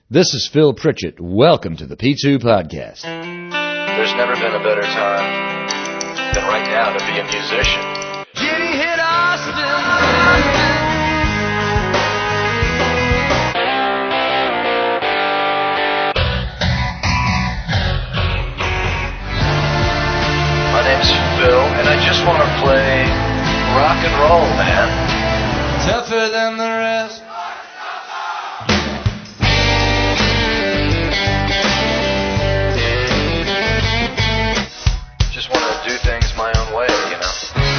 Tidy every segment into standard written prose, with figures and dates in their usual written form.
This is Phil Pritchett. Welcome to the P2 Podcast. There's never been a better time than right now to be a musician. Jenny hit Austin. My name's Phil, and I just want to play rock and roll, man. Tougher than the rest. Just want to do things my own way, you know.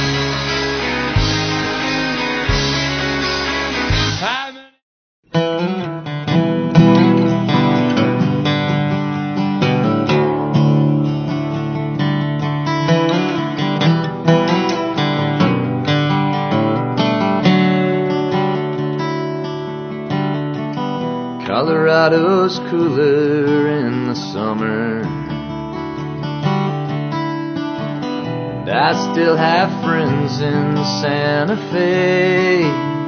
Colorado's cooler in the summer, and I still have friends in Santa Fe,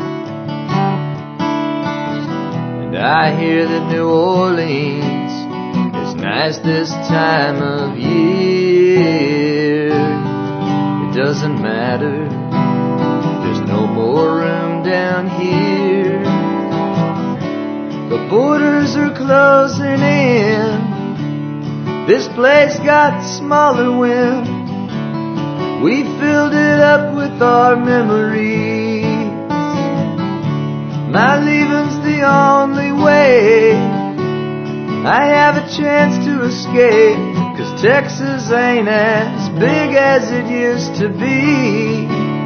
and I hear that New Orleans is nice this time of year. It doesn't matter, there's no more room down here. The borders are closing in. This place got smaller when we filled it up with our memories. My leaving's the only way I have a chance to escape, 'cause Texas ain't as big as it used to be.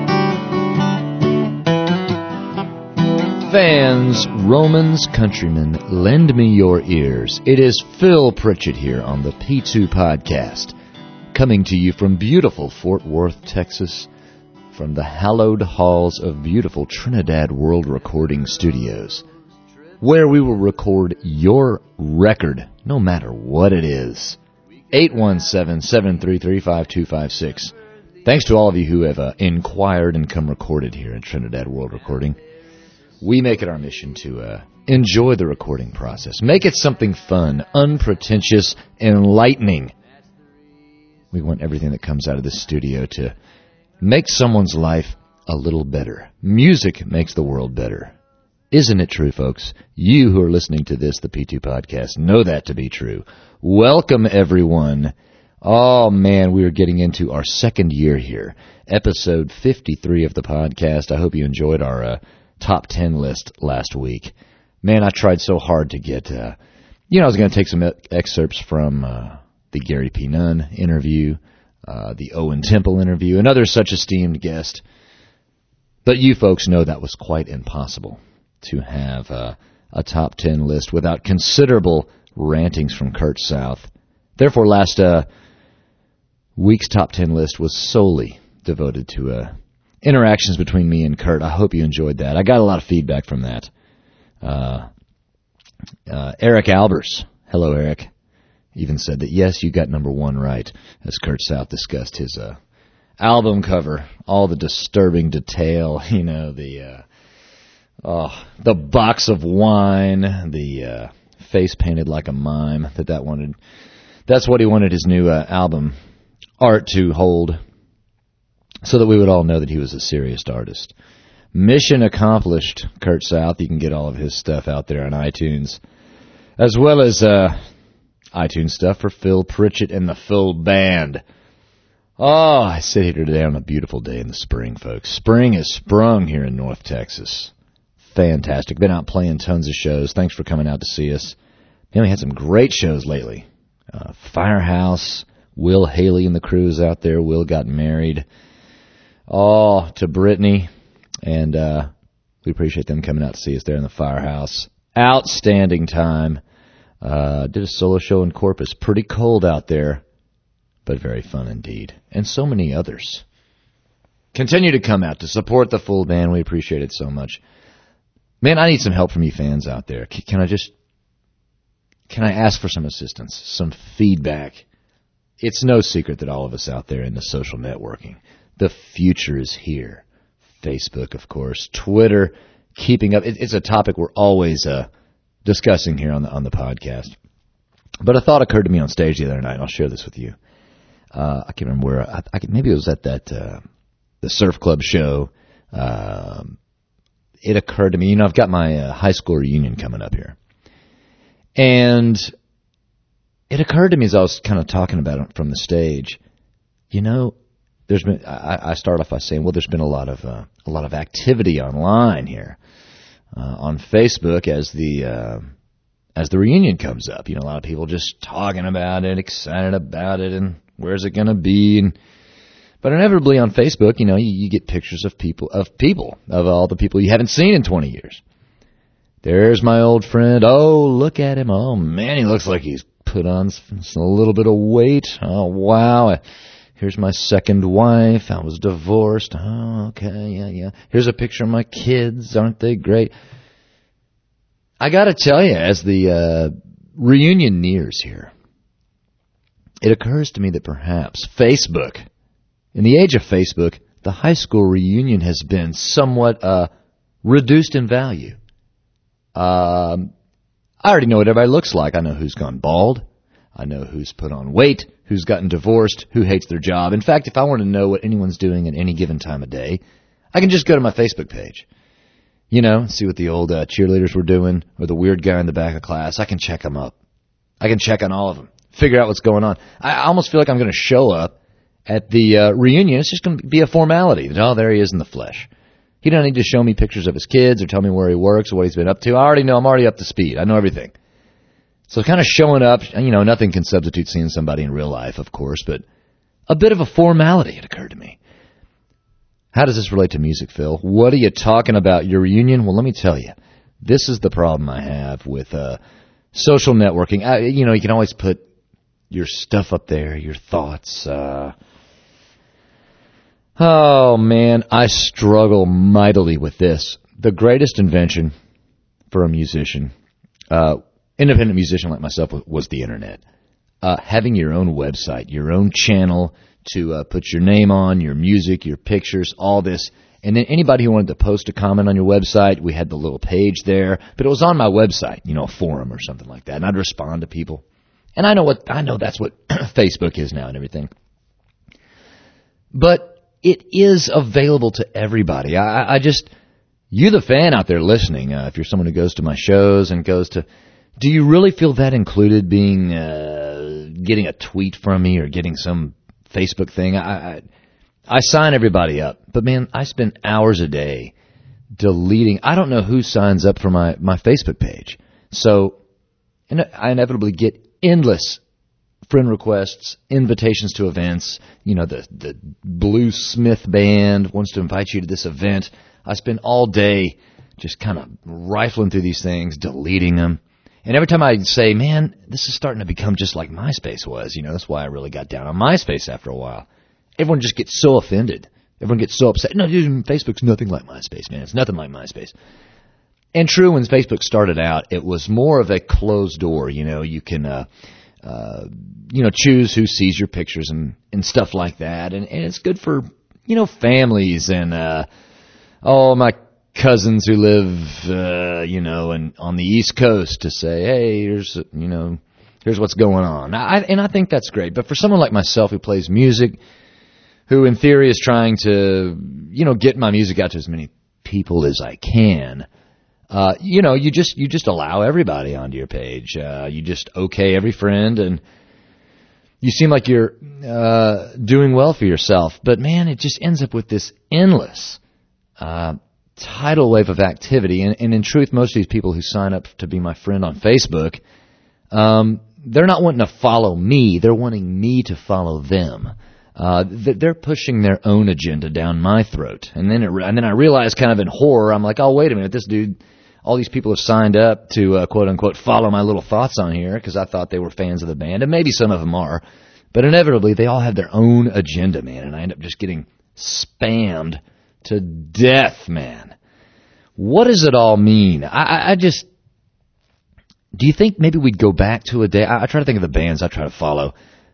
Fans, Romans, countrymen, lend me your ears. It is Phil Pritchett here on the P2 Podcast, coming to you from beautiful Fort Worth, Texas, from the hallowed halls of beautiful Trinidad World Recording Studios, where we will record your record, no matter what it is. 817-733-5256. Thanks to all of you who have inquired and come recorded here in Trinidad World Recording. We make it our mission to enjoy the recording process. Make it something fun, unpretentious, enlightening. We want everything that comes out of this studio to make someone's life a little better. Music makes the world better. Isn't it true, folks? You who are listening to this, the P2 Podcast, know that to be true. Welcome, everyone. Oh, man, we are getting into our second year here. Episode 53 of the podcast. I hope you enjoyed our top 10 list last week. Man, I tried so hard to get, I was going to take some excerpts from the Gary P. Nunn interview, the Owen Temple interview, and other such esteemed guests. But you folks know that was quite impossible to have a top 10 list without considerable rantings from Kurt South. Therefore, last week's top 10 list was solely devoted to interactions between me and Kurt. I hope you enjoyed that. I got a lot of feedback from that. Eric Albers, hello Eric, even said that yes, you got number one right, as Kurt South discussed his album cover, all the disturbing detail, the box of wine, the face painted like a mime, that's what he wanted his new album art to hold, so that we would all know that he was a serious artist. Mission accomplished, Kurt South. You can get all of his stuff out there on iTunes, as well as iTunes stuff for Phil Pritchett and the full band. Oh, I sit here today on a beautiful day in the spring, folks. Spring has sprung here in North Texas. Fantastic. Been out playing tons of shows. Thanks for coming out to see us. Man, we had some great shows lately. Firehouse, Will Haley and the crew is out there. Will got married. Oh, to Brittany, and we appreciate them coming out to see us there in the Firehouse. Outstanding time. Did a solo show in Corpus. Pretty cold out there, but very fun indeed. And so many others. Continue to come out to support the full band. We appreciate it so much. Man, I need some help from you fans out there. Can I ask for some assistance, some feedback? It's no secret that all of us out there into social networking, the future is here. Facebook, of course, Twitter, keeping up. It's a topic we're always discussing here on the podcast. But a thought occurred to me on stage the other night, and I'll share this with you. I can't remember where. Maybe it was at that the Surf Club show. It occurred to me, I've got my high school reunion coming up here. And it occurred to me as I was kind of talking about it from the stage, there's been, I start off by saying, well, there's been a lot of activity online here, on Facebook as the reunion comes up. A lot of people just talking about it, excited about it, and where's it going to be? But inevitably on Facebook, you get pictures of all the people you haven't seen in 20 years. There's my old friend. Oh, look at him. Oh, man, he looks like he's put on a little bit of weight. Oh, wow. Here's my second wife. I was divorced. Oh, okay, yeah. Here's a picture of my kids. Aren't they great? I got to tell you, as the reunion nears here, it occurs to me that perhaps Facebook, in the age of Facebook, the high school reunion has been somewhat reduced in value. I already know what everybody looks like. I know who's gone bald. I know who's put on weight, who's gotten divorced, who hates their job. In fact, if I want to know what anyone's doing at any given time of day, I can just go to my Facebook page. See what the old cheerleaders were doing, or the weird guy in the back of class. I can check them up. I can check on all of them, figure out what's going on. I almost feel like I'm going to show up at the reunion. It's just going to be a formality. Oh, there he is in the flesh. He doesn't need to show me pictures of his kids or tell me where he works or what he's been up to. I already know. I'm already up to speed. I know everything. So kind of showing up, nothing can substitute seeing somebody in real life, of course, but a bit of a formality, it occurred to me. How does this relate to music, Phil? What are you talking about? Your reunion? Well, let me tell you. This is the problem I have with social networking. You can always put your stuff up there, your thoughts. Oh, man, I struggle mightily with this. The greatest invention for a musician, independent musician like myself, was the Internet. Having your own website, your own channel to put your name on, your music, your pictures, all this. And then anybody who wanted to post a comment on your website, we had the little page there. But it was on my website, a forum or something like that. And I'd respond to people. And I know that's what Facebook is now and everything. But it is available to everybody. You the fan out there listening, if you're someone who goes to my shows and do you really feel that included being, getting a tweet from me or getting some Facebook thing? I sign everybody up, but man, I spend hours a day deleting. I don't know who signs up for my Facebook page. So I inevitably get endless friend requests, invitations to events. The Blue Smith Band wants to invite you to this event. I spend all day just kind of rifling through these things, deleting them. And every time I say, man, this is starting to become just like MySpace was. That's why I really got down on MySpace after a while. Everyone just gets so offended. Everyone gets so upset. No, dude, Facebook's nothing like MySpace, man. It's nothing like MySpace. And true, when Facebook started out, it was more of a closed door. You can choose who sees your pictures and stuff like that. And it's good for, families and, my cousins who live, and on the East Coast to say, hey, here's what's going on. I think that's great. But for someone like myself who plays music, who in theory is trying to, get my music out to as many people as I can, you just allow everybody onto your page. You just okay every friend, and you seem like you're doing well for yourself. But man, it just ends up with this endless tidal wave of activity. And in truth, most of these people who sign up to be my friend on Facebook, they're not wanting to follow me. They're wanting me to follow them. They're pushing their own agenda down my throat. And then I realize kind of in horror, I'm like, oh, wait a minute, this dude, all these people have signed up to, quote unquote, follow my little thoughts on here because I thought they were fans of the band. And maybe some of them are. But inevitably, they all have their own agenda, man. And I end up just getting spammed to death, man. What does it all mean? Do you think maybe we'd go back to a day? I try to think of the bands I try to follow.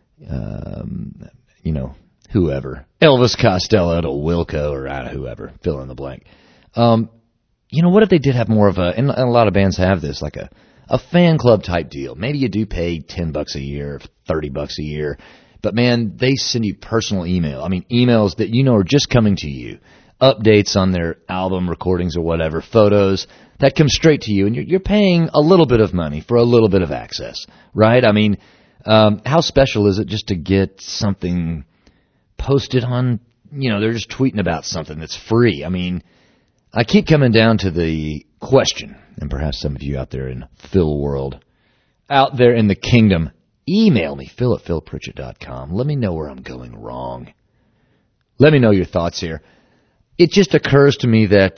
Whoever. Elvis Costello to Wilco or whoever. Fill in the blank. What if they did have more of and a lot of bands have this, like a a fan club type deal. Maybe you do pay $10 a year, $30 a year, but man, they send you personal email. I mean, emails that you know are just coming to you, updates on their album recordings or whatever, photos that come straight to you, and you're paying a little bit of money for a little bit of access, right? I mean, how special is it just to get something posted on, they're just tweeting about something that's free. I mean, I keep coming down to the question, and perhaps some of you out there in Phil world, out there in the kingdom, email me, phil@philpritchett.com. Let me know where I'm going wrong. Let me know your thoughts here. It just occurs to me that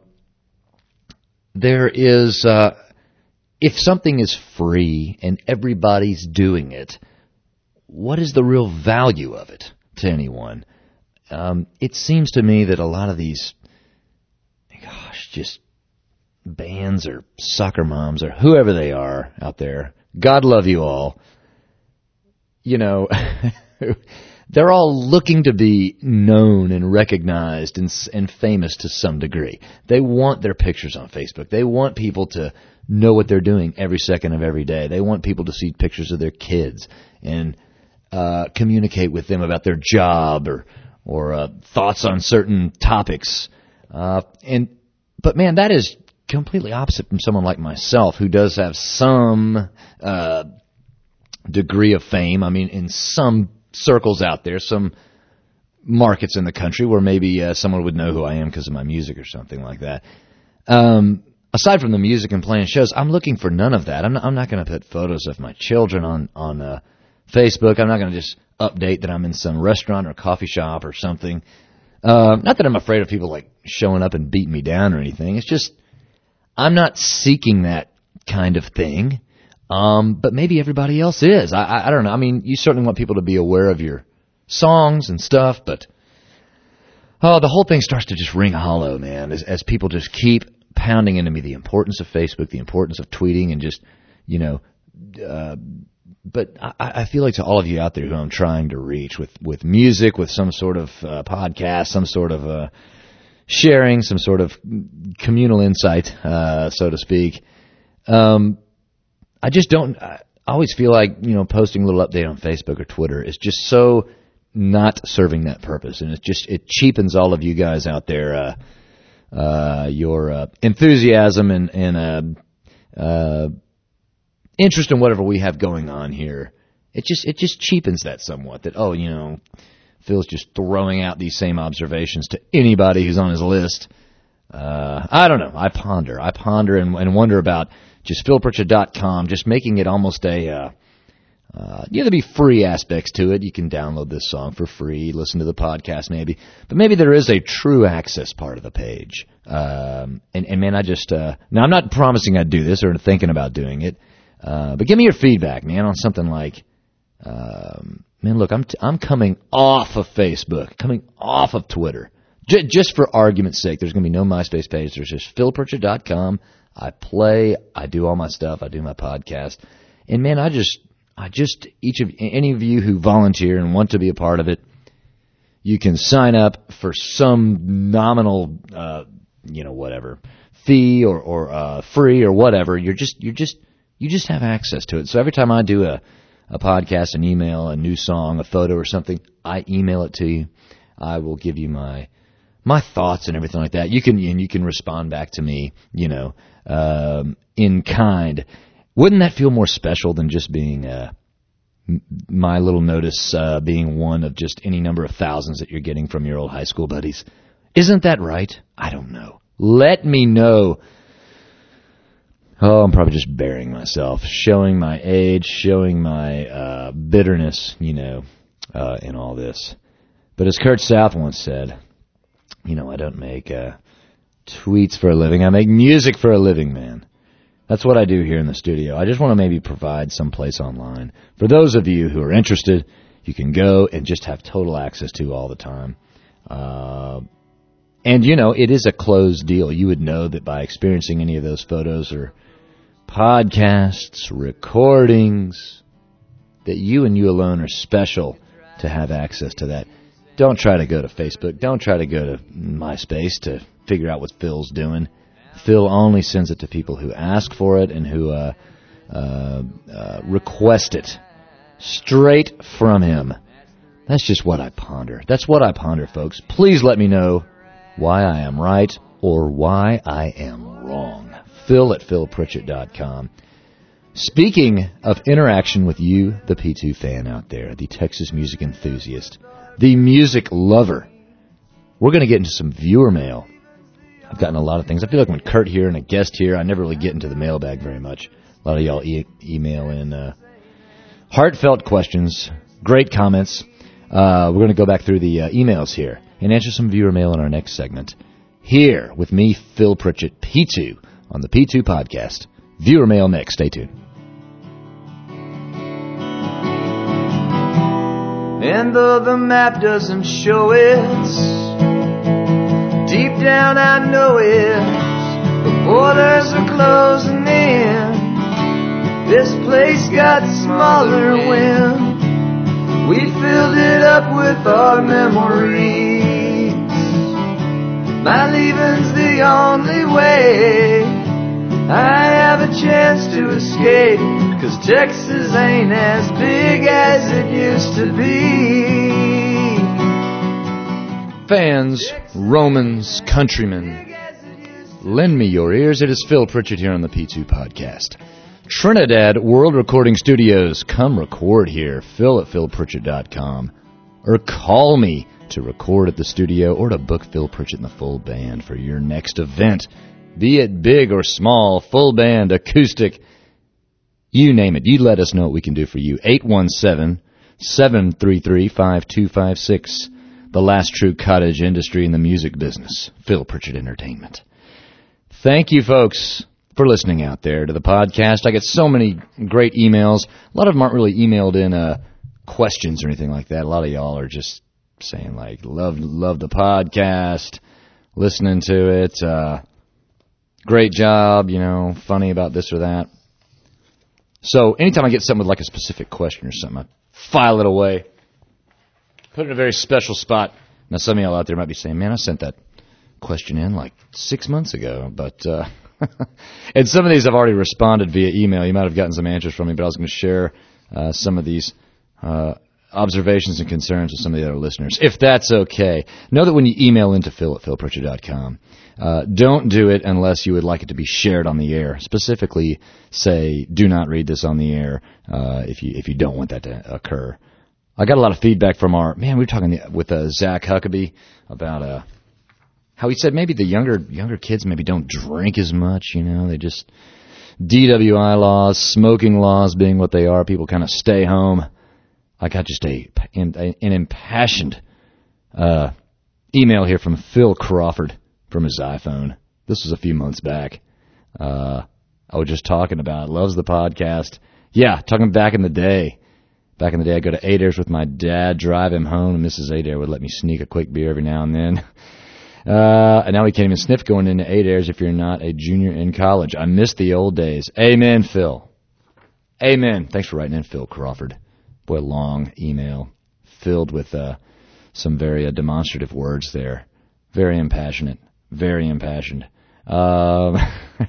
there is, if something is free and everybody's doing it, what is the real value of it to anyone? It seems to me that a lot of these, just bands or soccer moms or whoever they are out there, God love you all, they're all looking to be known and recognized and famous to some degree. They want their pictures on Facebook. They want people to know what they're doing every second of every day. They want people to see pictures of their kids and communicate with them about their job or thoughts on certain topics. But man, that is completely opposite from someone like myself who does have some degree of fame. I mean, in some circles out there, some markets in the country where maybe someone would know who I am because of my music or something like that. Aside from the music and playing shows, I'm looking for none of that. I'm not going to put photos of my children on Facebook. I'm not going to just update that I'm in some restaurant or coffee shop or something. Not that I'm afraid of people like showing up and beating me down or anything. It's just I'm not seeking that kind of thing. But maybe everybody else is. I don't know. I mean, you certainly want people to be aware of your songs and stuff, but the whole thing starts to just ring hollow, man, as people just keep pounding into me the importance of Facebook, the importance of tweeting, and just, but I feel like to all of you out there who I'm trying to reach with music, with some sort of podcast, some sort of sharing, some sort of communal insight, so to speak, I just don't. I always feel like posting a little update on Facebook or Twitter is just so not serving that purpose, and it cheapens all of you guys out there, your enthusiasm and interest in whatever we have going on here. It just cheapens that somewhat. That Phil's just throwing out these same observations to anybody who's on his list. I don't know. I ponder and wonder about just philpritchett.com, just making it almost there'll be free aspects to it. You can download this song for free, listen to the podcast maybe, but maybe there is a true access part of the page. And man, I just, now I'm not promising I'd do this or thinking about doing it, but give me your feedback, man, on something like, man, look, I'm coming off of Facebook, coming off of Twitter. Just for argument's sake, there's going to be no MySpace page. There's just philpritchett.com. I play, I do all my stuff, I do my podcast. And man, any of you who volunteer and want to be a part of it, you can sign up for some nominal, whatever fee or free or whatever. You just have access to it. So every time I do a podcast, an email, a new song, a photo or something, I email it to you. I will give you my thoughts and everything like that. You can respond back to me, in kind. Wouldn't that feel more special than just being my little notice being one of just any number of thousands that you're getting from your old high school buddies? Isn't that right? I don't know. Let me know. Oh, I'm probably just burying myself, showing my age, showing my bitterness, in all this. But as Kurt South once said, I don't make tweets for a living. I make music for a living, man. That's what I do here in the studio. I just want to maybe provide some place online. For those of you who are interested, you can go and just have total access to all the time. And, it is a closed deal. You would know that by experiencing any of those photos or podcasts, recordings, that you and you alone are special to have access to that. Don't try to go to Facebook. Don't try to go to MySpace to figure out what Phil's doing. Phil only sends it to people who ask for it and who request it straight from him. That's just what I ponder. That's what I ponder, folks. Please let me know why I am right or why I am wrong. Phil@philpritchett.com. Speaking of interaction with you, the P2 fan out there, the Texas music enthusiast, the music lover, we're going to get into some viewer mail. I've gotten a lot of things. I feel like when Kurt here and a guest here, I never really get into the mailbag very much. A lot of y'all email in heartfelt questions, great comments. We're going to go back through the emails here and answer some viewer mail in our next segment. Here with me, Phil Pritchett, P2, on the P2 podcast. Viewer mail next. Stay tuned. And though the map doesn't show it, deep down I know it. The borders are closing in. This place got smaller when we filled it up with our memories. My leaving's the only way I have a chance to escape, 'cause Texas ain't as big as it used to be. Fans, Romans, countrymen, lend me your ears. It is Phil Pritchett here on the P2 podcast. Trinidad World Recording Studios. Come record here. Phil@philpritchett.com. Or call me to record at the studio or to book Phil Pritchett and the full band for your next event. Be it big or small, full band, acoustic, you name it. You let us know what we can do for you. 817-733-5256. The last true cottage industry in the music business. Phil Pritchett Entertainment. Thank you, folks, for listening out there to the podcast. I get so many great emails. A lot of them aren't really emailed in questions or anything like that. A lot of y'all are just saying, like, love the podcast, listening to it, great job, funny about this or that. So anytime I get something with like a specific question or something, I file it away, put it in a very special spot. Now, some of y'all out there might be saying, man, I sent that question in like 6 months ago, but and some of these I've already responded via email. You might have gotten some answers from me, but I was going to share some of these observations and concerns with some of the other listeners, if that's okay. Know that when you email into Phil@philpritchett.com, don't do it unless you would like it to be shared on the air. Specifically, say, do not read this on the air if you don't want that to occur. I got a lot of feedback from we were talking with Zach Huckabee about how he said maybe the younger kids maybe don't drink as much, they just, DWI laws, smoking laws being what they are, people kind of stay home. I got just an impassioned email here from Phil Crawford from his iPhone. This was a few months back. I was just talking about, loves the podcast. Yeah, talking back in the day. Back in the day, I'd go to Adair's with my dad, drive him home, and Mrs. Adair would let me sneak a quick beer every now and then. And now we can't even sniff going into Adair's if you're not a junior in college. I miss the old days. Amen, Phil. Amen. Thanks for writing in, Phil Crawford. Boy, long email filled with some very demonstrative words there. Very impassionate. Very impassioned. That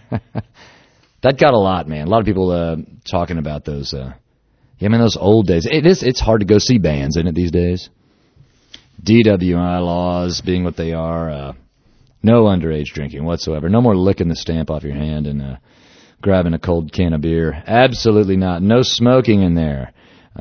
got a lot, man. A lot of people talking about those. Those old days. It's hard to go see bands, isn't it, these days? DWI laws being what they are. No underage drinking whatsoever. No more licking the stamp off your hand and grabbing a cold can of beer. Absolutely not. No smoking in there.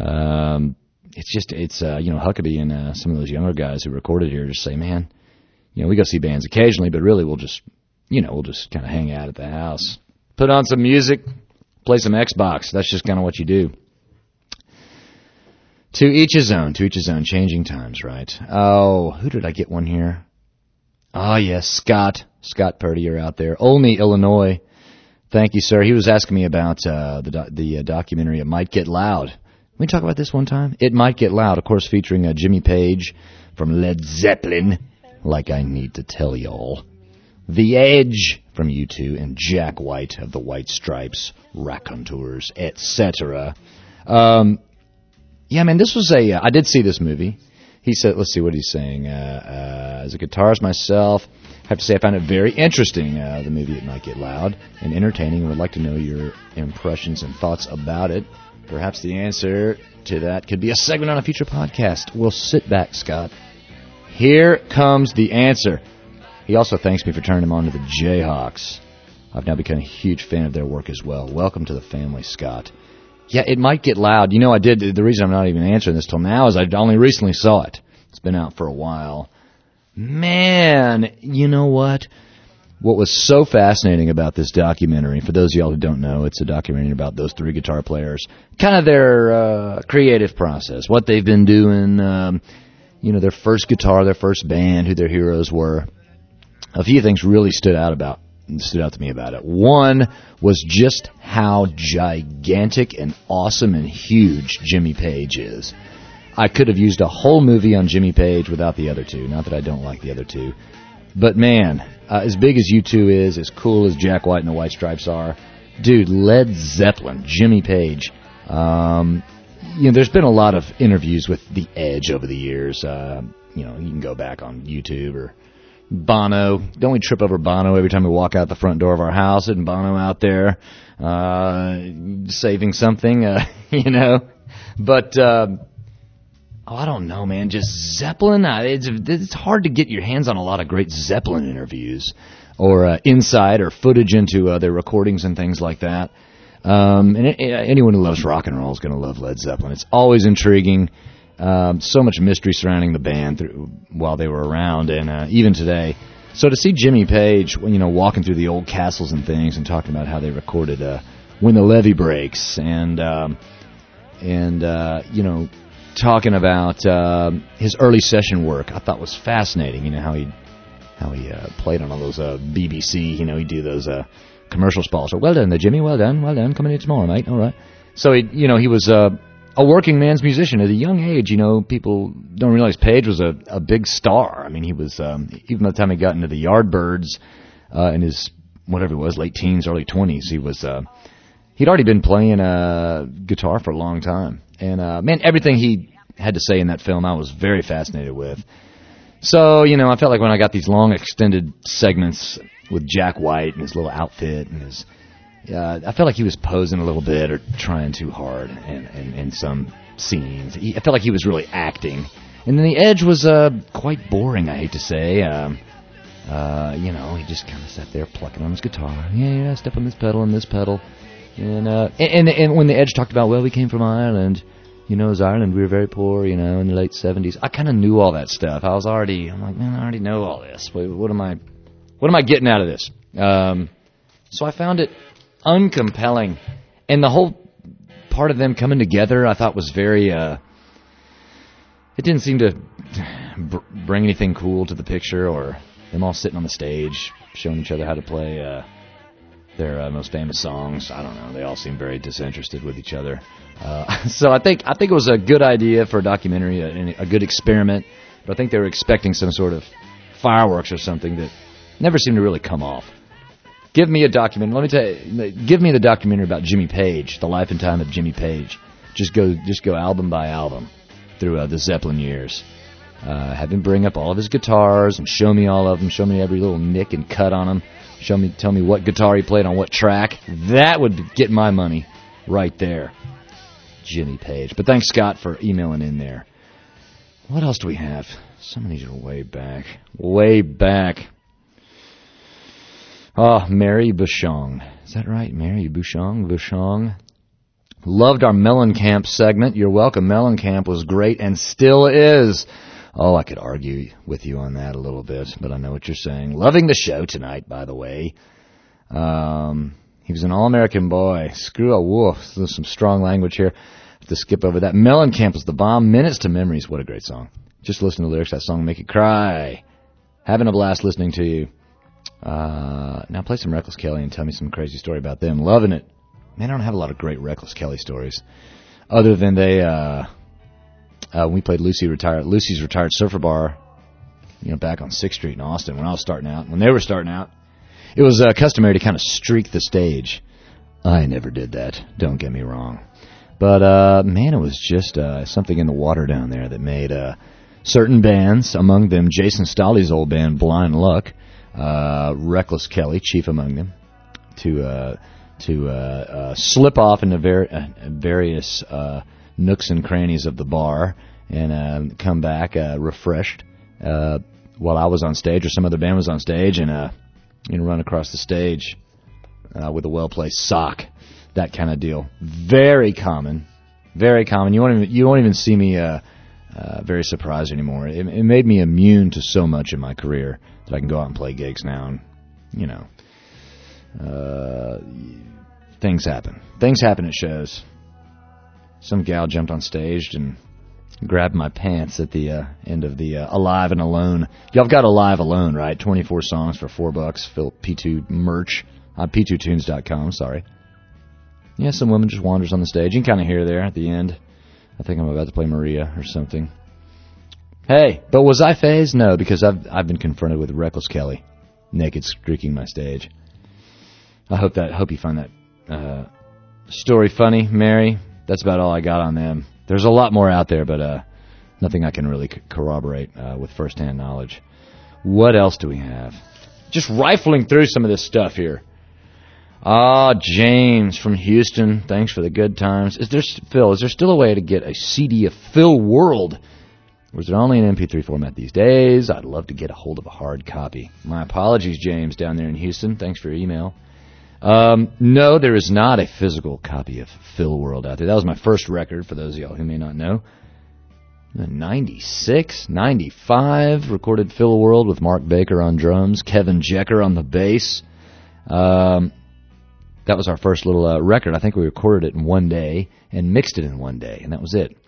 It's Huckabee and some of those younger guys who recorded here just say, man, we go see bands occasionally, but really we'll just kind of hang out at the house, put on some music, play some Xbox. That's just kind of what you do. To each his own, changing times, right? Oh, who did I get one here? Oh, yes, Scott Purdy, you're out there. Olney, Illinois. Thank you, sir. He was asking me about the documentary, It Might Get Loud. Can we talk about this one time? It Might Get Loud, of course, featuring Jimmy Page from Led Zeppelin, like I need to tell y'all. The Edge from U2, and Jack White of the White Stripes, Raconteurs, etc. Yeah, man, this was I did see this movie. He said, let's see what he's saying. As a guitarist myself, have to say I found it very interesting, the movie It Might Get Loud, and entertaining, and would like to know your impressions and thoughts about it. Perhaps the answer to that could be a segment on a future podcast. Well, sit back, Scott. Here comes the answer. He also thanks me for turning him on to the Jayhawks. I've now become a huge fan of their work as well. Welcome to the family, Scott. Yeah, It Might Get Loud. You know, the reason I'm not even answering this till now is I only recently saw it. It's been out for a while. Man, you know what? What was so fascinating about this documentary, for those of y'all who don't know, it's a documentary about those three guitar players, kind of their creative process, what they've been doing, their first guitar, their first band, who their heroes were. A few things really stood out to me about it. One was just how gigantic and awesome and huge Jimmy Page is. I could have used a whole movie on Jimmy Page without the other two. Not that I don't like the other two. But man, as big as U2 is, as cool as Jack White and the White Stripes are, dude, Led Zeppelin, Jimmy Page. There's been a lot of interviews with The Edge over the years. You can go back on YouTube or Bono. Don't we trip over Bono every time we walk out the front door of our house? Isn't Bono out there saving something, But I don't know, man. Just Zeppelin. It's hard to get your hands on a lot of great Zeppelin interviews or insight or footage into their recordings and things like that. Anyone who loves rock and roll is going to love Led Zeppelin. It's always intriguing. So much mystery surrounding the band while they were around, and even today. So to see Jimmy Page, walking through the old castles and things, and talking about how they recorded "When the Levee Breaks," and talking about his early session work, I thought was fascinating. How he played on all those BBC. He'd do those commercial spots. So, well done, there, Jimmy. Well done. Coming in tomorrow, mate. All right. So he was a working man's musician at a young age. People don't realize Page was a big star. I mean, he was even by the time he got into the Yardbirds in his whatever it was, late teens, early 20s. He'd already been playing guitar for a long time. And, man, everything he had to say in that film I was very fascinated with. So, I felt like when I got these long extended segments with Jack White and his little outfit and his... I felt like he was posing a little bit or trying too hard in some scenes. I felt like he was really acting. And then The Edge was quite boring, I hate to say. He just kind of sat there plucking on his guitar. Yeah, step on this pedal and this pedal. And when The Edge talked about, well, we came from Ireland, as Ireland, we were very poor, in the late 70s. I kind of knew all that stuff. I'm like, man, I already know all this. What am I getting out of this? So I found it uncompelling. And the whole part of them coming together, I thought was very, it didn't seem to bring anything cool to the picture, or them all sitting on the stage, showing each other how to play, their most famous songs. I don't know. They all seem very disinterested with each other. So I think it was a good idea for a documentary, a good experiment. But I think they were expecting some sort of fireworks or something that never seemed to really come off. Give me a documentary. Let me tell you. Give me the documentary about Jimmy Page, the life and time of Jimmy Page. Just go album by album through the Zeppelin years. Have him bring up all of his guitars and show me all of them. Show me every little nick and cut on them. Tell me what guitar he played on what track. That would get my money right there. Jimmy Page. But thanks, Scott, for emailing in there. What else do we have? Some of these are way back. Way back. Oh, Mary Bouchon. Is that right? Mary Bouchon. Loved our Mellencamp segment. You're welcome. Mellencamp was great and still is. Oh, I could argue with you on that a little bit, but I know what you're saying. Loving the show tonight, by the way. He was an all-American boy. Screw a wolf. There's some strong language here. Have to skip over that. Mellencamp was the bomb. Minutes to Memories. What a great song. Just listen to the lyrics of that song, make you cry. Having a blast listening to you. Now play some Reckless Kelly and tell me some crazy story about them. Loving it. Man, I don't have a lot of great Reckless Kelly stories. Other than we played Lucy's Retired Surfer Bar, back on 6th Street in Austin when they were starting out. It was customary to kind of streak the stage. I never did that, don't get me wrong. But, man, it was just something in the water down there that made certain bands, among them Jason Stolley's old band, Blind Luck, Reckless Kelly, chief among them, to slip off into various nooks and crannies of the bar and come back refreshed while I was on stage or some other band was on stage, and run across the stage with a well-placed sock, that kind of deal. Very common, very common. You won't even see me very surprised anymore. It made me immune to so much in my career that I can go out and play gigs now, and things happen. Things happen at shows. Some gal jumped on stage and grabbed my pants at the end of the Alive and Alone. Y'all have got Alive Alone, right? 24 songs for $4. Phil P2 merch on p2tunes.com. Sorry. Yeah, some woman just wanders on the stage. You can kind of hear there at the end. I think I'm about to play Maria or something. Hey, but was I phased? No, because I've been confronted with Reckless Kelly, naked streaking my stage. I hope you find that story funny, Mary. That's about all I got on them. There's a lot more out there, but nothing I can really corroborate with firsthand knowledge. What else do we have? Just rifling through some of this stuff here. James from Houston, thanks for the good times. Is there still a way to get a CD of Phil World? Or is it only in MP3 format these days? I'd love to get a hold of a hard copy. My apologies, James, down there in Houston. Thanks for your email. No, there is not a physical copy of Phil World out there. That was my first record, for those of y'all who may not know. 96, 95, recorded Phil World with Mark Baker on drums, Kevin Jecker on the bass. That was our first little record. I think we recorded it in one day and mixed it in one day, and that was it.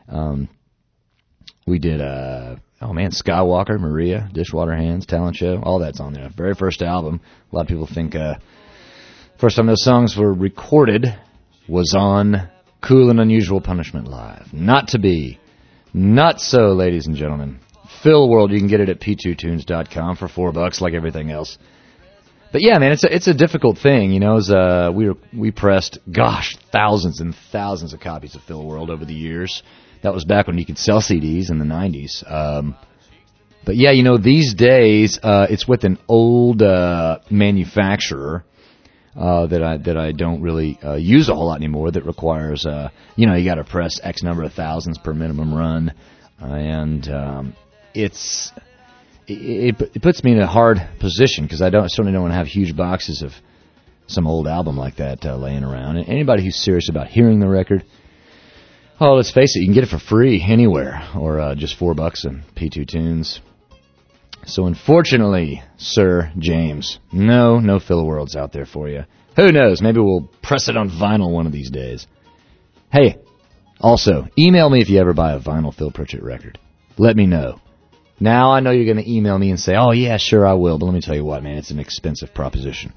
We did, Skywalker, Maria, Dishwater Hands, Talent Show, all that's on there. Very first album. A lot of people think first time those songs were recorded was on Cool and Unusual Punishment Live. Not to be. Not so, ladies and gentlemen. Phil World, you can get it at p2tunes.com for $4 like everything else. But yeah, man, it's a difficult thing, As we pressed, thousands and thousands of copies of Phil World over the years. That was back when you could sell CDs in the 90s. But yeah, these days it's with an old manufacturer that I don't really use a whole lot anymore. That requires you got to press X number of thousands per minimum run, and It puts me in a hard position because I certainly don't want to have huge boxes of some old album like that laying around. And anybody who's serious about hearing the record, let's face it, you can get it for free anywhere, or just $4 on P2 Tunes. So unfortunately, Sir James, no Phil Worlds out there for you. Who knows? Maybe we'll press it on vinyl one of these days. Hey, also, email me if you ever buy a vinyl Phil Pritchett record. Let me know. Now I know you're going to email me and say, oh, yeah, sure, I will. But let me tell you what, man, it's an expensive proposition.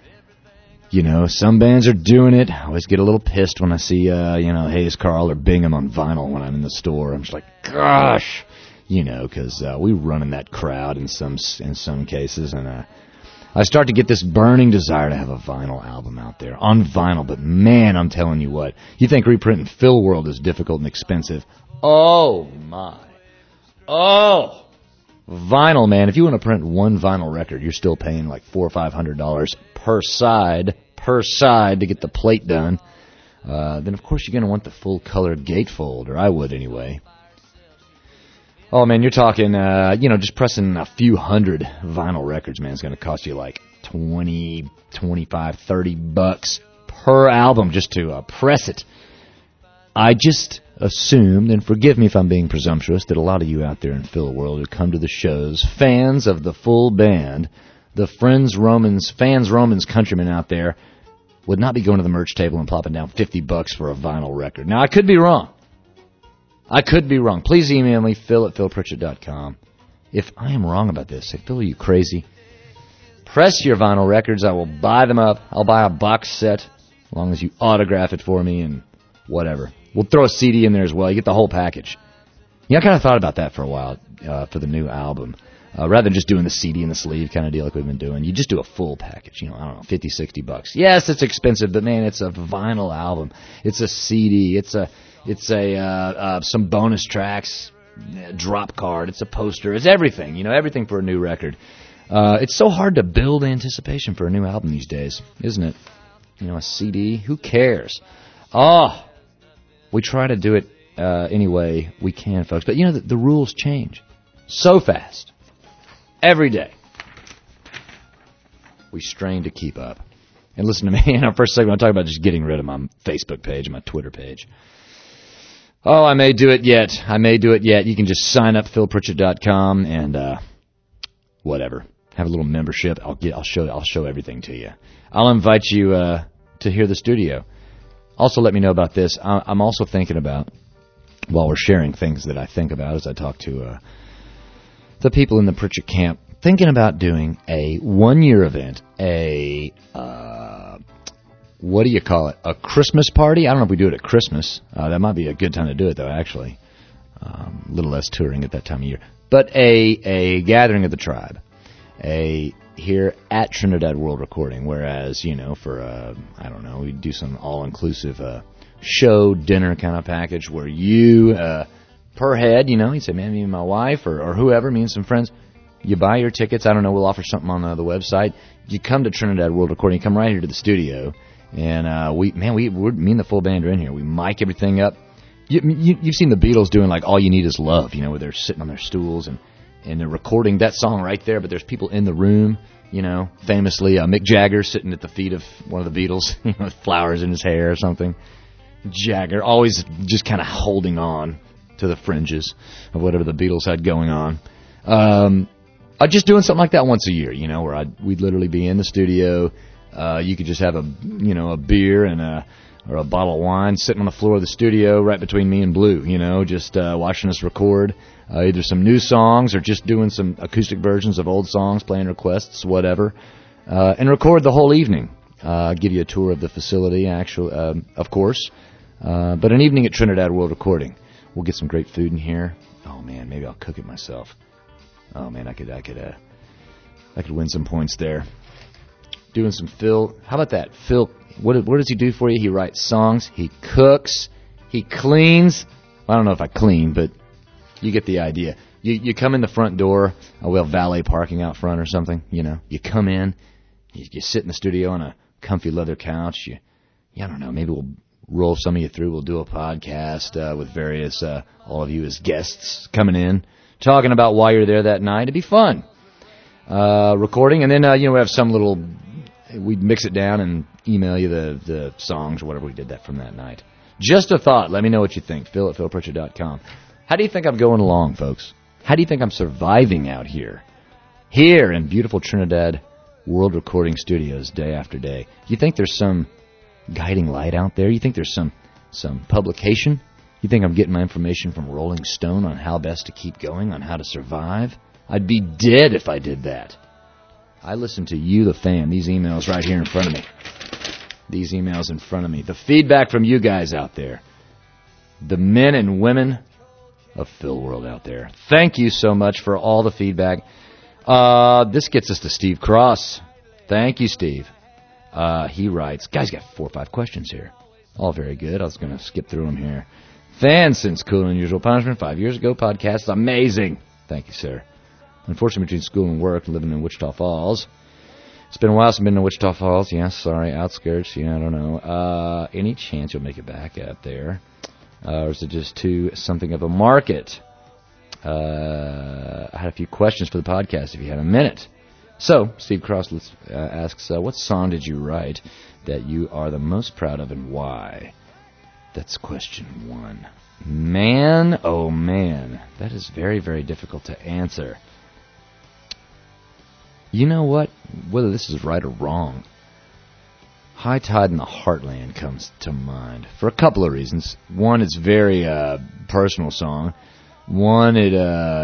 Some bands are doing it. I always get a little pissed when I see, Hayes Carl or Bingham on vinyl when I'm in the store. I'm just like, gosh, because we run in that crowd in some cases. And I start to get this burning desire to have a vinyl album out there on vinyl. But, man, I'm telling you what, you think reprinting Phil World is difficult and expensive? Oh, my. Oh. Vinyl, man, if you want to print one vinyl record, you're still paying like $400 or $500 per side to get the plate done. Then, of course, you're going to want the full-color gatefold, or I would anyway. Oh, man, you're talking, just pressing a few hundred vinyl records, man, is going to cost you like $20, $25, $30 per album just to press it. I just assumed, and forgive me if I'm being presumptuous, that a lot of you out there in Phil World who come to the shows, fans of the full band, the fans Romans countrymen out there, would not be going to the merch table and plopping down $50 for a vinyl record. Now, I could be wrong. Please email me, phil@philpritchett.com. If I am wrong about this, say, Phil, are you crazy? Press your vinyl records. I will buy them up. I'll buy a box set, as long as you autograph it for me and whatever. We'll throw a CD in there as well. You get the whole package. I kind of thought about that for a while for the new album. Rather than just doing the CD in the sleeve kind of deal like we've been doing, you just do a full package. I don't know, $50, $60. Yes, it's expensive, but man, it's a vinyl album. It's a CD. It's some bonus tracks, drop card. It's a poster. It's everything. Everything for a new record. It's so hard to build anticipation for a new album these days, isn't it? You know, a CD, who cares? Oh, we try to do it any way we can, folks. But, you know, the rules change so fast. Every day. We strain to keep up. And listen to me, in our first segment, I'll talk about just getting rid of my Facebook page and my Twitter page. Oh, I may do it yet. You can just sign up, philpritchett.com, and whatever. Have a little membership. I'll show everything to you. I'll invite you to hear the studio. Also, let me know about this. I'm also thinking about, while we're sharing things that I think about as I talk to the people in the Pritchett camp, thinking about doing a one-year event, what do you call it? A Christmas party? I don't know if we do it at Christmas. That might be a good time to do it, though, actually. A little less touring at that time of year. But a gathering of the tribe. Here at Trinidad World Recording, whereas, you know, for, I don't know, we do some all-inclusive show, dinner kind of package where you, per head, you know, you say, man, me and my wife or whoever, me and some friends, you buy your tickets. I don't know, we'll offer something on the website. You come to Trinidad World Recording, you come right here to the studio, and me and the full band are in here. We mic everything up. You've seen the Beatles doing, like, All You Need Is Love, you know, where they're sitting on their stools and they're recording that song right there, but there's people in the room, you know, famously Mick Jagger sitting at the feet of one of the Beatles, you know, with flowers in his hair or something. Jagger, always just kind of holding on to the fringes of whatever the Beatles had going on. Just doing something like that once a year, you know, where we'd literally be in the studio. You could just have a beer and or a bottle of wine sitting on the floor of the studio right between me and Blue, you know, just watching us record either some new songs or just doing some acoustic versions of old songs, playing requests, whatever, and record the whole evening. Give you a tour of the facility, of course, but an evening at Trinidad World Recording. We'll get some great food in here. Oh man, maybe I'll cook it myself. Oh man, I could win some points there. Doing some Phil. How about that? Phil, what does he do for you? He writes songs. He cooks. He cleans. I don't know if I clean, but you get the idea. You come in the front door. We have valet parking out front or something. You know, you come in. You sit in the studio on a comfy leather couch. I don't know. Maybe we'll roll some of you through. We'll do a podcast with various all of you as guests coming in, talking about why you're there that night. It'd be fun. Recording, and then we have some little. We'd mix it down and email you the songs or whatever we did that from that night. Just a thought. Let me know what you think. Phil at philpritchett.com. How do you think I'm going along, folks? How do you think I'm surviving out here? Here in beautiful Trinidad World Recording Studios day after day. You think there's some guiding light out there? You think there's some publication? You think I'm getting my information from Rolling Stone on how best to keep going, on how to survive? I'd be dead if I did that. I listen to you, the fan, these emails right here in front of me. These emails in front of me. The feedback from you guys out there. The men and women of Phil World out there. Thank you so much for all the feedback. This gets us to Steve Cross. Thank you, Steve. He writes, guys, got 4 or 5 questions here. All very good. I was going to skip through them here. Fan since Cool and Unusual Punishment 5 years ago. Podcast is amazing. Thank you, sir. Unfortunately, between school and work, living in Wichita Falls. It's been a while since I've been to Wichita Falls. Yeah, sorry, outskirts. Yeah, I don't know. Any chance you'll make it back out there? Or is it just too something of a market? I had a few questions for the podcast if you had a minute. So, Steve Cross asks, what song did you write that you are the most proud of and why? That's question 1. Man, oh man, that is very, very difficult to answer. You know what? Whether this is right or wrong, High Tide in the Heartland comes to mind for a couple of reasons. One, it's a very personal song. One, it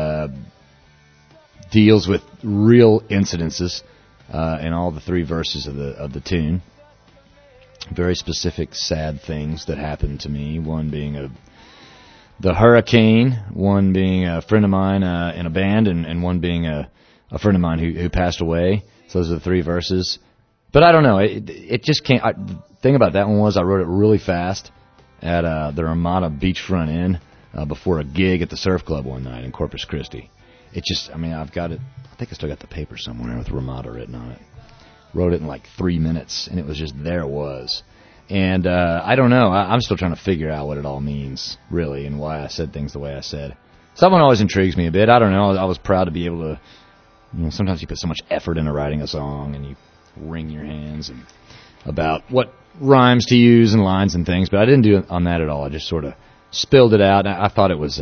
deals with real incidences in all the 3 verses of the tune. Very specific, sad things that happened to me. One being the hurricane, one being a friend of mine in a band, and one being a friend of mine who passed away. So those are the 3 verses. But I don't know. It just can't. The thing about that one was I wrote it really fast at the Ramada Beachfront Inn before a gig at the Surf Club one night in Corpus Christi. it just, I mean, I've got it, I think I still got the paper somewhere with Ramada written on it. Wrote it in like 3 minutes, and it was just, there it was. And I don't know, I'm still trying to figure out what it all means, really, and why I said things the way I said. Someone always intrigues me a bit. I don't know, I was proud to be able to, you know, sometimes you put so much effort into writing a song, and you wring your hands and about what rhymes to use and lines and things, but I didn't do it on that at all. I just sort of spilled it out. I thought it was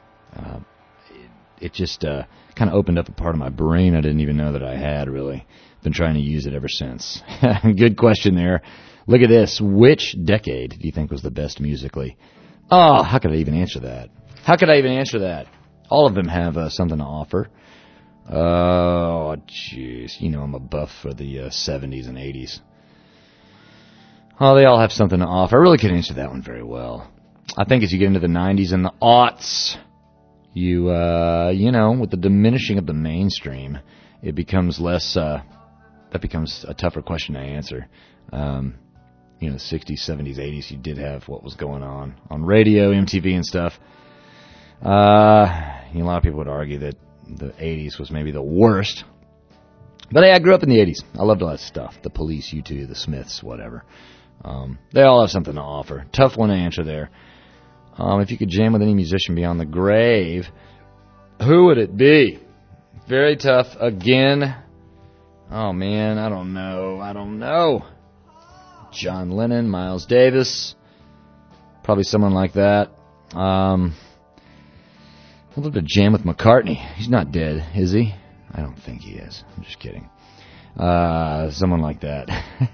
it just kind of opened up a part of my brain I didn't even know that I had, really. Been trying to use it ever since. Good question there. Look at this. Which decade do you think was the best musically? Oh, how could I even answer that? How could I even answer that? All of them have something to offer. Oh, jeez. You know I'm a buff for the 70s and 80s. Oh, they all have something to offer. I really couldn't answer that one very well. I think as you get into the 90s and the aughts, you know, with the diminishing of the mainstream, it becomes less, that becomes a tougher question to answer. You know, 60s, 70s, 80s, you did have what was going on radio, MTV and stuff. You know, a lot of people would argue that the 80s was maybe the worst. But hey, I grew up in the 80s. I loved all that stuff. The Police, U2, the Smiths, whatever. They all have something to offer. Tough one to answer there. If you could jam with any musician beyond the grave, who would it be? Very tough. Again. Oh, man, I don't know. John Lennon, Miles Davis. Probably someone like that. I'd love to jam with McCartney. He's not dead, is he? I don't think he is. I'm just kidding. Someone like that.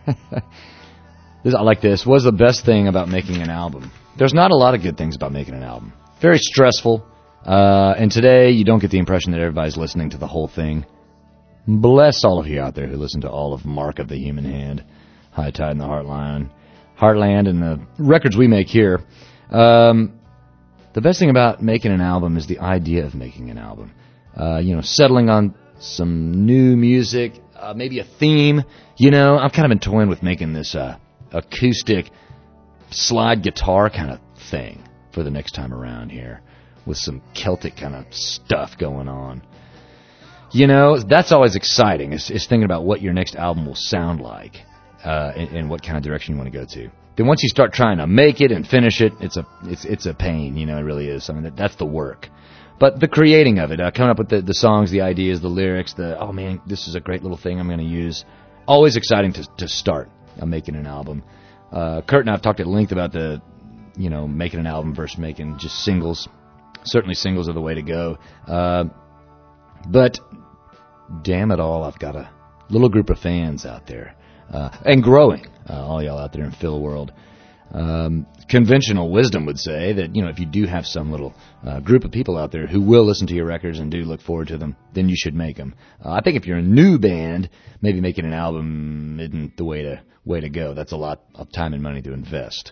I like this. What's the best thing about making an album? There's not a lot of good things about making an album. Very stressful. And today, you don't get the impression that everybody's listening to the whole thing. Bless all of you out there who listen to all of Mark of the Human Hand, High Tide in the Heartland, and the records we make here. The best thing about making an album is the idea of making an album. You know, settling on some new music, maybe a theme. You know, I've kind of been toying with making this acoustic slide guitar kind of thing for the next time around here with some Celtic kind of stuff going on. You know, that's always exciting, is thinking about what your next album will sound like and what kind of direction you want to go to. Then once you start trying to make it and finish it, it's a pain, you know, it really is. I mean, that's the work. But the creating of it, coming up with the songs, the ideas, the lyrics, oh man, this is a great little thing I'm going to use. Always exciting to start making an album. Kurt and I have talked at length about making an album versus making just singles. Certainly singles are the way to go. But damn it all, I've got a little group of fans out there. And growing, all y'all out there in Phil world. Conventional wisdom would say that, you know, if you do have some little group of people out there who will listen to your records and do look forward to them, then you should make them. I think if you're a new band, maybe making an album isn't the way to go. That's a lot of time and money to invest.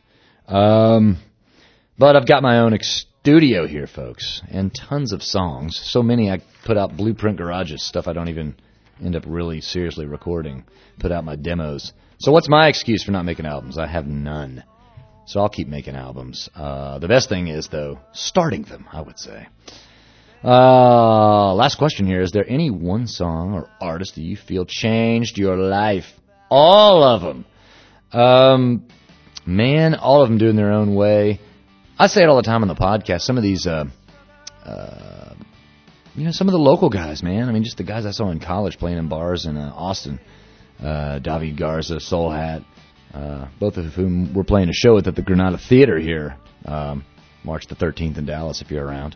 But I've got my own studio here, folks, and tons of songs. So many I put out Blueprint Garages, stuff I don't even end up really seriously recording. Put out my demos. So what's my excuse for not making albums? I have none. So I'll keep making albums. The best thing is, though, starting them, I would say. Last question here. Is there any one song or artist that you feel changed your life? All of them. Man, all of them doing their own way. I say it all the time on the podcast. Some of these, some of the local guys, man. I mean, just the guys I saw in college playing in bars in Austin. David Garza, Soul Hat. Both of whom were playing a show at the Granada Theater here, March the 13th in Dallas, if you're around.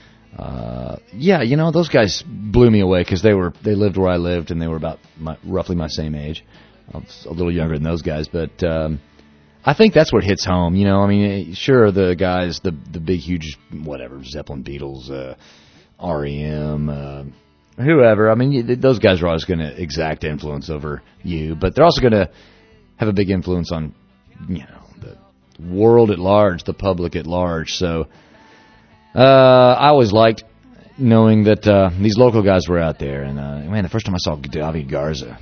Those guys blew me away because they lived where I lived, and they were about roughly my same age. I was a little younger than those guys, but I think that's where it hits home. You know, I mean, sure, the guys, the big, huge, whatever, Zeppelin, Beatles, R.E.M., whoever. I mean, those guys are always going to exact influence over you, but they're also going to have a big influence on, the world at large, the public at large. So I always liked knowing that these local guys were out there. And man, the first time I saw David Garza,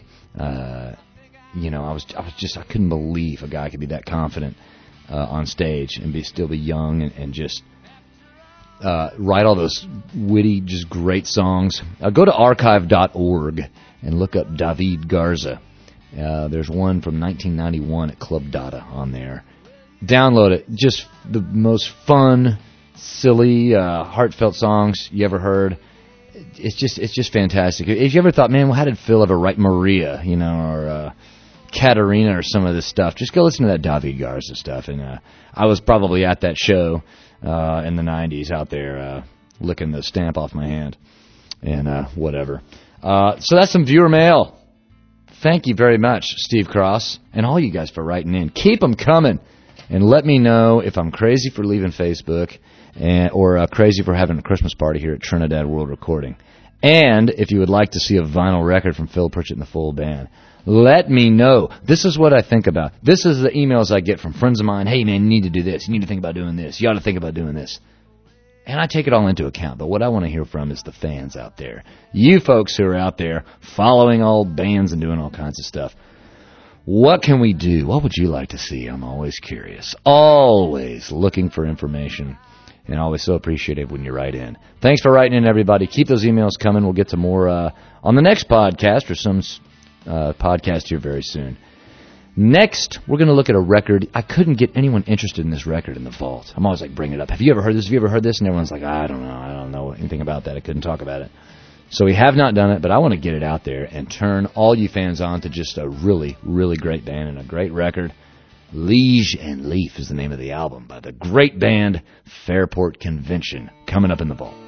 I couldn't believe a guy could be that confident on stage and still be young and just write all those witty, just great songs. Go to archive.org and look up David Garza. There's one from 1991 at Club Dada on there. Download it. Just the most fun, silly, heartfelt songs you ever heard. It's just fantastic. If you ever thought, man, well, how did Phil ever write Maria, or Katerina or some of this stuff? Just go listen to that David Garza stuff. And I was probably at that show in the 90s out there licking the stamp off my hand and whatever. So that's some viewer mail. Thank you very much, Steve Cross, and all you guys for writing in. Keep them coming, and let me know if I'm crazy for leaving Facebook or crazy for having a Christmas party here at Trinidad World Recording. And if you would like to see a vinyl record from Phil Pritchett and the full band, let me know. This is what I think about. This is the emails I get from friends of mine. Hey, man, you need to do this. You need to think about doing this. You ought to think about doing this. And I take it all into account, but what I want to hear from is the fans out there. You folks who are out there following all bands and doing all kinds of stuff. What can we do? What would you like to see? I'm always curious. Always looking for information. And always so appreciative when you write in. Thanks for writing in, everybody. Keep those emails coming. We'll get to more on the next podcast or some podcast here very soon. Next, we're going to look at a record. I couldn't get anyone interested in this record in the vault. I'm always like, bring it up. Have you ever heard this? Have you ever heard this? And everyone's like, I don't know. I don't know anything about that. I couldn't talk about it. So we have not done it, but I want to get it out there and turn all you fans on to just a really, really great band and a great record. Liege and Leaf is the name of the album by the great band Fairport Convention, coming up in the vault.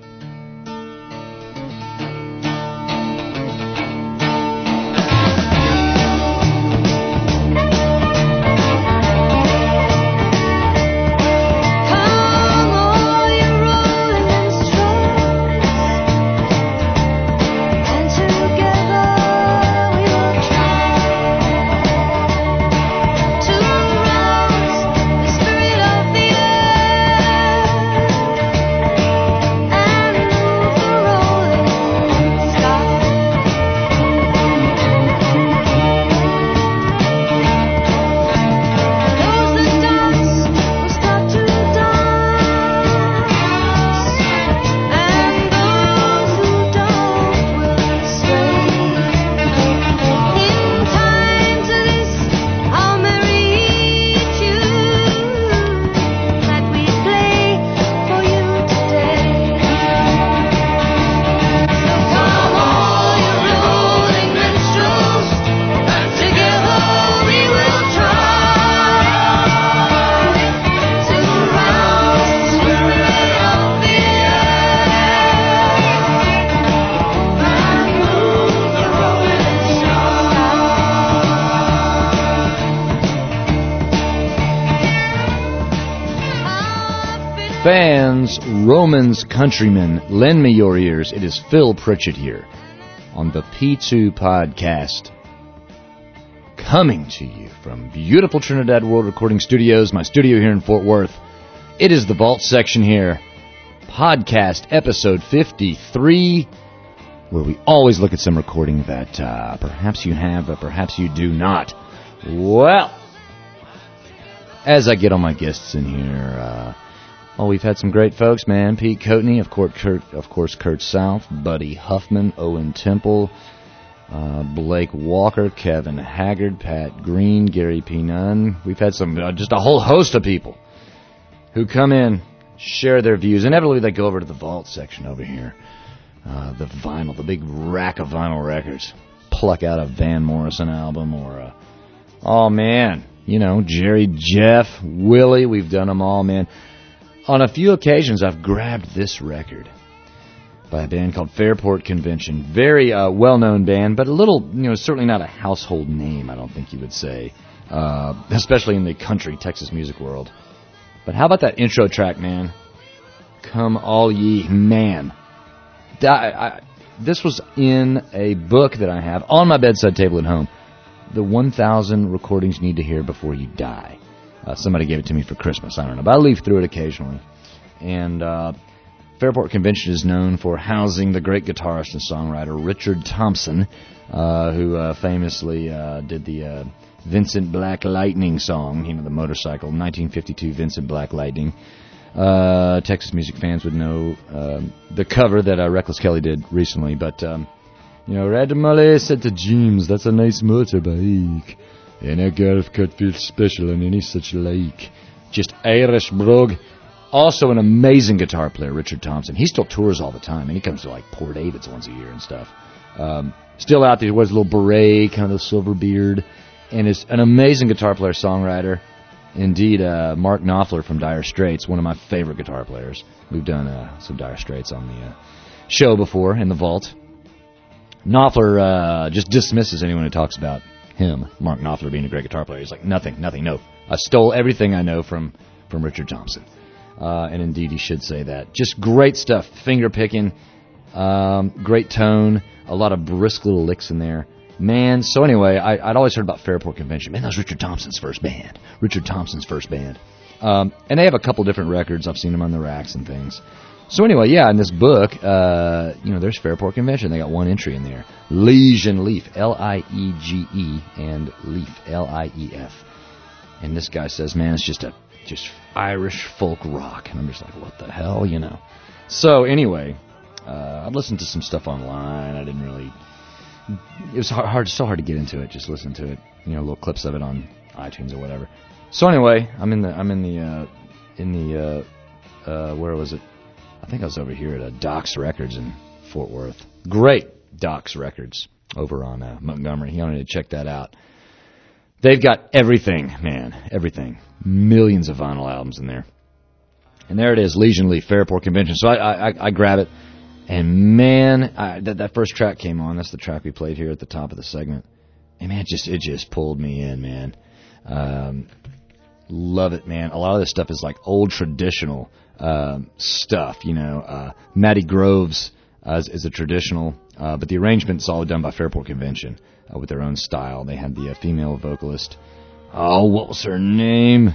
Fans, Romans, countrymen, lend me your ears. It is Phil Pritchett here on the P2 Podcast, coming to you from beautiful Trinidad World Recording Studios, my studio here in Fort Worth. It is the Vault section here, podcast episode 53, where we always look at some recording that perhaps you have, but perhaps you do not. Well, as I get all my guests in here, we've had some great folks, man. Pete Coatney, of course, Kurt South, Buddy Huffman, Owen Temple, Blake Walker, Kevin Haggard, Pat Green, Gary P. Nunn. We've had some, just a whole host of people who come in, share their views. Inevitably, they go over to the Vault section over here. The vinyl, the big rack of vinyl records. Pluck out a Van Morrison album or Jerry, Jeff, Willie. We've done them all, man. On a few occasions, I've grabbed this record by a band called Fairport Convention. Very well-known band, but a little, certainly not a household name, I don't think you would say, especially in the country Texas music world. But how about that intro track, man? Come All Ye, man. This was in a book that I have on my bedside table at home, The 1,000 Recordings You Need to Hear Before You Die. Somebody gave it to me for Christmas. I don't know, but I leaf through it occasionally. And Fairport Convention is known for housing the great guitarist and songwriter Richard Thompson, who famously did the Vincent Black Lightning song, the motorcycle, 1952 Vincent Black Lightning. Texas music fans would know the cover that Reckless Kelly did recently. But, Red Molly said to James, that's a nice motorbike. And a golf cart feels special on any such like. Just Irish brug. Also an amazing guitar player, Richard Thompson. He still tours all the time, and he comes to like Port David's once a year and stuff. Still out there, he wears a little beret, kind of the silver beard, and is an amazing guitar player, songwriter. Indeed, Mark Knopfler from Dire Straits, one of my favorite guitar players. We've done some Dire Straits on the show before in the vault. Knopfler just dismisses anyone who talks about him, Mark Knopfler, being a great guitar player. He's like, nothing, no. I stole everything I know from Richard Thompson. And indeed, he should say that. Just great stuff, finger picking, great tone, a lot of brisk little licks in there. Man, so anyway, I'd always heard about Fairport Convention. Man, that was Richard Thompson's first band. And they have a couple different records. I've seen them on the racks and things. So anyway, yeah, in this book, there's Fairport Convention. They got one entry in there. Liege and Leaf, Liege, and Leaf, Lief. And this guy says, man, it's just Irish folk rock. And I'm just like, what the hell, So anyway, I've listened to some stuff online. I didn't really... It was so hard to get into it. Just listen to it, little clips of it on iTunes or whatever. So anyway, I'm in the where was it? I think I was over here at Doc's Records in Fort Worth. Great Doc's Records over on Montgomery. You wanted to check that out. They've got everything, man, everything. Millions of vinyl albums in there. And there it is, Liege and Leaf, Fairport Convention. So I grab it. And man, that first track came on. That's the track we played here at the top of the segment. And man, it just pulled me in, man. Love it, man. A lot of this stuff is like old traditional stuff, Matty Groves is a traditional, but the arrangement's all done by Fairport Convention with their own style. They had the female vocalist. Oh, what was her name?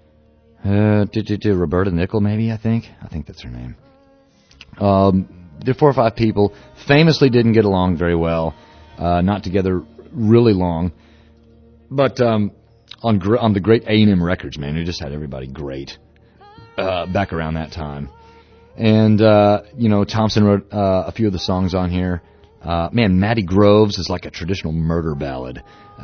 Roberta Nickel, maybe, I think. I think that's her name. The 4 or 5 people famously didn't get along very well, not together really long. But on the great A&M Records, man, who just had everybody great back around that time. And, Thompson wrote a few of the songs on here. Man, Matty Groves is like a traditional murder ballad.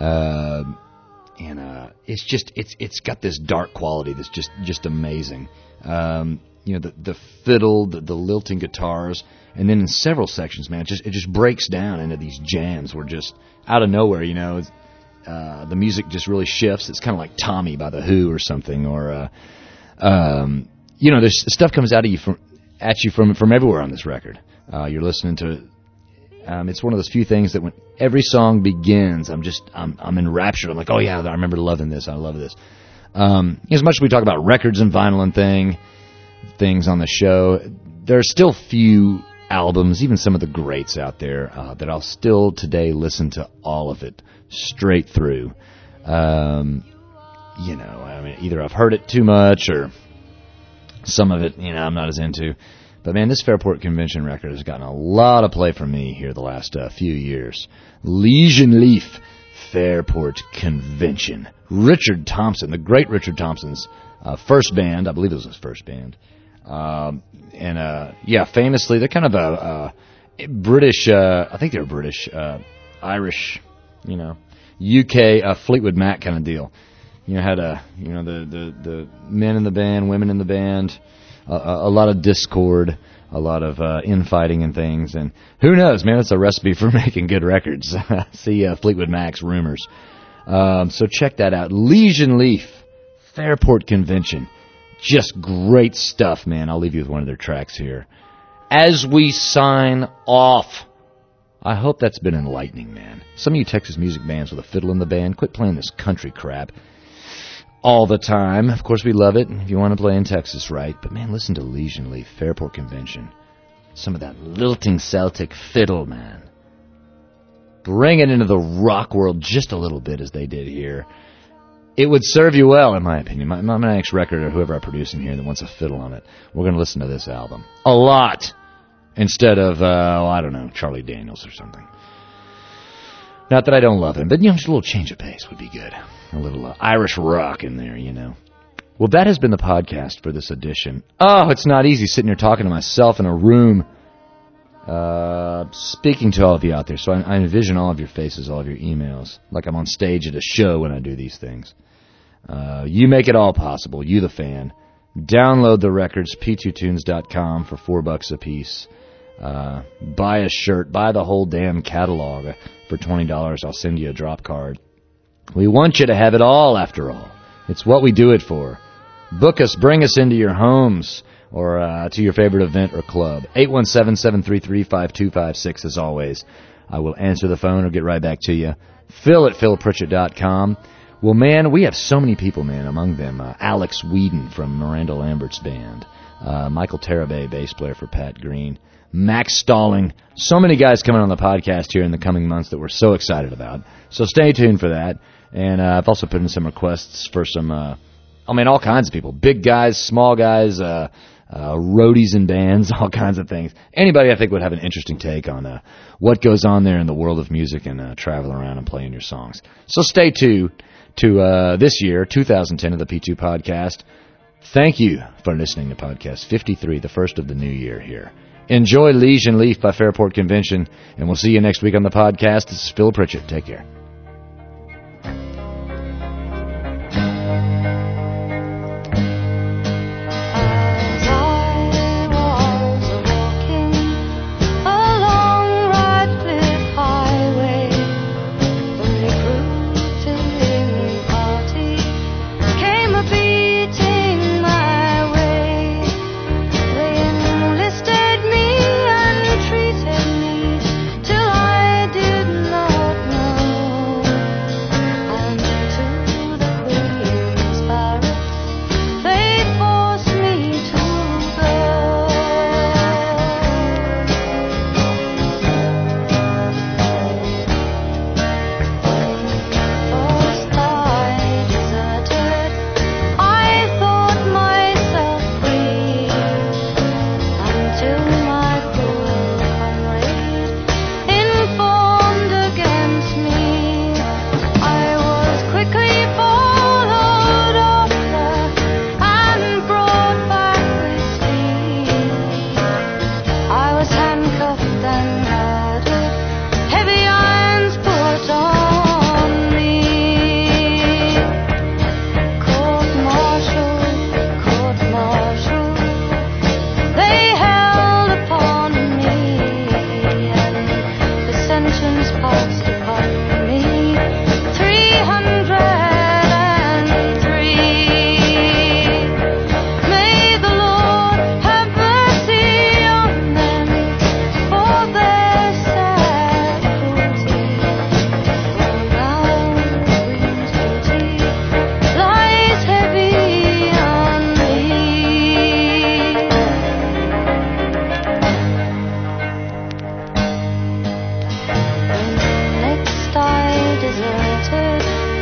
It's got this dark quality that's just amazing. The fiddle, the lilting guitars, and then in several sections, man, it just breaks down into these jams where just out of nowhere, the music just really shifts. It's kind of like Tommy by The Who or something, or there's stuff comes at you from everywhere on this record. You're listening to it. It's one of those few things that when every song begins, I'm enraptured. I'm like, oh yeah, I remember loving this. I love this. As much as we talk about records and vinyl and things on the show, there are still few albums, even some of the greats out there, that I'll still today listen to all of it straight through. Either I've heard it too much or some of it, I'm not as into. But man, this Fairport Convention record has gotten a lot of play from me here the last few years. Liege and Leaf, Fairport Convention. Richard Thompson, the great Richard Thompson's first band. I believe it was his first band. Famously, they're kind of a British, I think they're British, Irish, UK Fleetwood Mac kind of deal. Had the men in the band, women in the band, a lot of discord, a lot of infighting and things, and who knows, man, it's a recipe for making good records. See Fleetwood Mac's Rumors. So check that out. Liege and Leaf, Fairport Convention. Just great stuff, man. I'll leave you with one of their tracks here. As we sign off, I hope that's been enlightening, man. Some of you Texas music bands with a fiddle in the band, quit playing this country crap all the time. Of course, we love it if you want to play in Texas, right? But, man, listen to Liege and Leaf, Fairport Convention. Some of that lilting Celtic fiddle, man. Bring it into the rock world just a little bit as they did here. It would serve you well, in my opinion. My next record, or whoever I produce in here that wants a fiddle on it, we're going to listen to this album a lot instead of, Charlie Daniels or something. Not that I don't love him, but, just a little change of pace would be good. A little Irish rock in there, Well, that has been the podcast for this edition. Oh, it's not easy sitting here talking to myself in a room, speaking to all of you out there. So I envision all of your faces, all of your emails, like I'm on stage at a show when I do these things. You make it all possible. You, the fan. Download the records, p2tunes.com for $4 a piece. Buy a shirt. Buy the whole damn catalog for $20. I'll send you a drop card. We want you to have it all, after all. It's what we do it for. Book us, bring us into your homes or to your favorite event or club. 817-733-5256 as always. I will answer the phone or get right back to you. Phil at philpritchett.com. Well, man, we have so many people, man, among them. Alex Whedon from Miranda Lambert's band. Michael Tarabay, bass player for Pat Green. Max Stalling. So many guys coming on the podcast here in the coming months that we're so excited about. So stay tuned for that. And I've also put in some requests for some, all kinds of people. Big guys, small guys, roadies in bands, all kinds of things. Anybody I think would have an interesting take on what goes on there in the world of music and traveling around and playing your songs. So stay tuned to this year, 2010, of the P2 Podcast. Thank you for listening to Podcast 53, the first of the new year here. Enjoy Liege and Leaf by Fairport Convention, and we'll see you next week on the podcast. This is Phil Pritchett. Take care.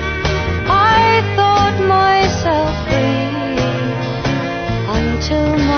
To